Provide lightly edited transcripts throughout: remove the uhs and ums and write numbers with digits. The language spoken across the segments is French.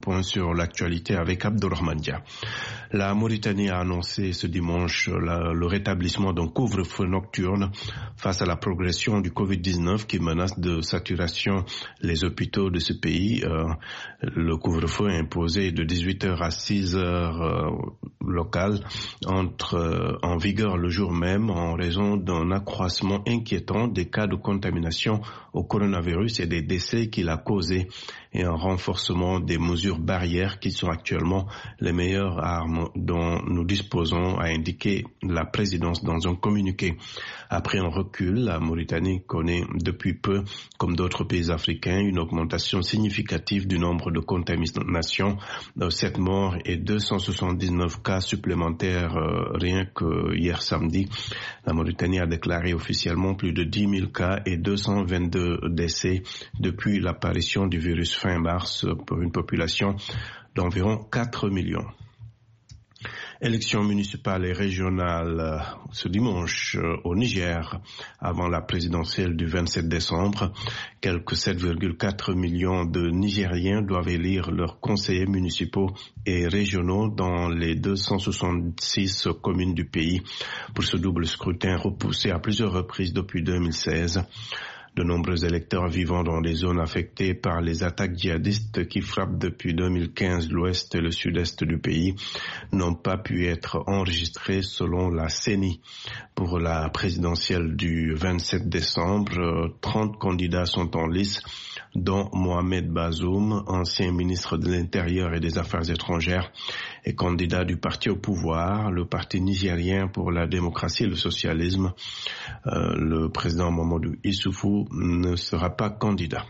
Point sur l'actualité avec Abdourahmane Dia. La Mauritanie a annoncé ce dimanche le rétablissement d'un couvre-feu nocturne face à la progression du Covid-19 qui menace de saturation les hôpitaux de ce pays. Le couvre-feu est imposé de 18h à 6h locales, en vigueur le jour même en raison d'un accroissement inquiétant des cas de contamination au coronavirus et des décès qu'il a causés et un renforcement des mesures barrières qui sont actuellement les meilleures armes dont nous disposons, a indiqué la présidence dans un communiqué. Après un recul, la Mauritanie connaît depuis peu, comme d'autres pays africains, une augmentation significative du nombre de contaminations, 7 morts et 279 cas supplémentaires rien que hier samedi. La Mauritanie a déclaré officiellement plus de 10 000 cas et 222 décès depuis l'apparition du virus fin mars pour une population d'environ 4 millions. Élections municipales et régionales ce dimanche au Niger avant la présidentielle du 27 décembre. Quelques 7,4 millions de Nigériens doivent élire leurs conseillers municipaux et régionaux dans les 266 communes du pays pour ce double scrutin repoussé à plusieurs reprises depuis 2016. De nombreux électeurs vivant dans des zones affectées par les attaques djihadistes qui frappent depuis 2015 l'ouest et le sud-est du pays n'ont pas pu être enregistrés selon la CENI. Pour la présidentielle du 27 décembre, 30 candidats sont en lice, dont Mohamed Bazoum, ancien ministre de l'Intérieur et des Affaires étrangères et candidat du parti au pouvoir, le Parti nigérien pour la démocratie et le socialisme. Le président Mamadou Issoufou ne sera pas candidat.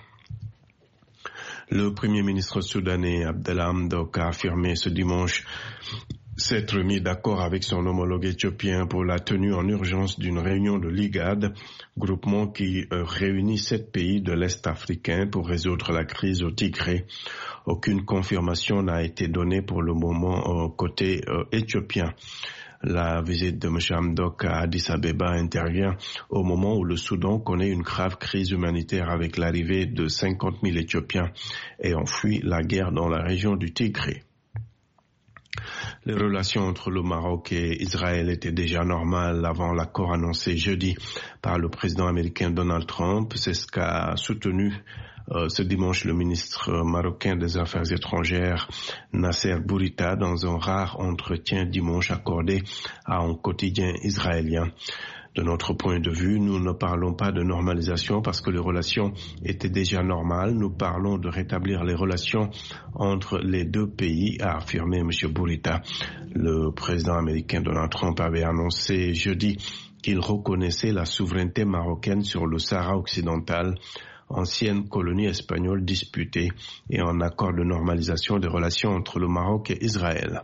Le premier ministre soudanais Abdallah Hamdok a affirmé ce dimanche s'être mis d'accord avec son homologue éthiopien pour la tenue en urgence d'une réunion de l'IGAD, groupement qui réunit 7 pays de l'Est africain pour résoudre la crise au Tigré. Aucune confirmation n'a été donnée pour le moment côté éthiopien. La visite de M. Hamdok à Addis Abeba intervient au moment où le Soudan connaît une grave crise humanitaire avec l'arrivée de 50 000 Éthiopiens ayant fui la guerre dans la région du Tigré. Les relations entre le Maroc et Israël étaient déjà normales avant l'accord annoncé jeudi par le président américain Donald Trump. C'est ce qu'a soutenu ce dimanche le ministre marocain des Affaires étrangères Nasser Bourita dans un rare entretien dimanche accordé à un quotidien israélien. De notre point de vue, nous ne parlons pas de normalisation parce que les relations étaient déjà normales. Nous parlons de rétablir les relations entre les deux pays, a affirmé M. Bourita. Le président américain Donald Trump avait annoncé jeudi qu'il reconnaissait la souveraineté marocaine sur le Sahara occidental, ancienne colonie espagnole disputée, et un accord de normalisation des relations entre le Maroc et Israël.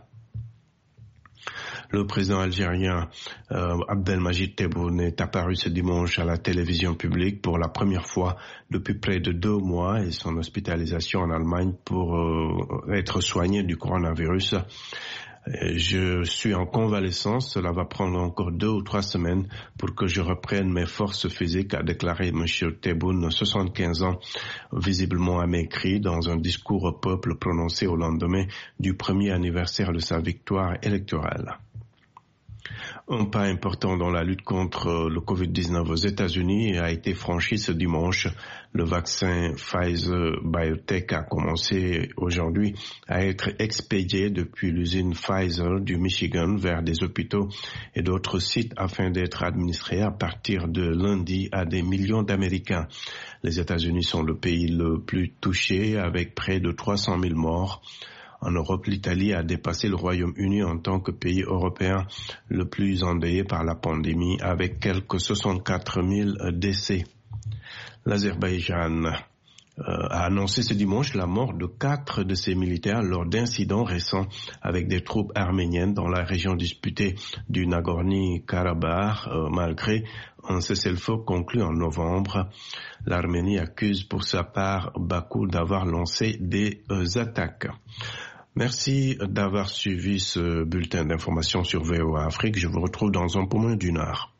Le président algérien Abdelmadjid Tebboune est apparu ce dimanche à la télévision publique pour la première fois depuis près de 2 mois et son hospitalisation en Allemagne pour être soigné du coronavirus. Je suis en convalescence, cela va prendre encore 2 ou 3 semaines pour que je reprenne mes forces physiques, a déclaré M. Tebboune, 75 ans, visiblement amaigri dans un discours au peuple prononcé au lendemain du premier anniversaire de sa victoire électorale. Un pas important dans la lutte contre le Covid-19 aux États-Unis a été franchi ce dimanche. Le vaccin Pfizer-BioNTech a commencé aujourd'hui à être expédié depuis l'usine Pfizer du Michigan vers des hôpitaux et d'autres sites afin d'être administré à partir de lundi à des millions d'Américains. Les États-Unis sont le pays le plus touché avec près de 300 000 morts. En Europe, l'Italie a dépassé le Royaume-Uni en tant que pays européen le plus endeuillé par la pandémie avec quelques 64 000 décès. L'Azerbaïdjan a annoncé ce dimanche la mort de 4 de ses militaires lors d'incidents récents avec des troupes arméniennes dans la région disputée du Nagorno-Karabakh, malgré un cessez-le-feu conclu en novembre. L'Arménie accuse pour sa part Bakou d'avoir lancé des attaques. Merci d'avoir suivi ce bulletin d'information sur VOA Afrique. Je vous retrouve dans un peu moins d'1 heure.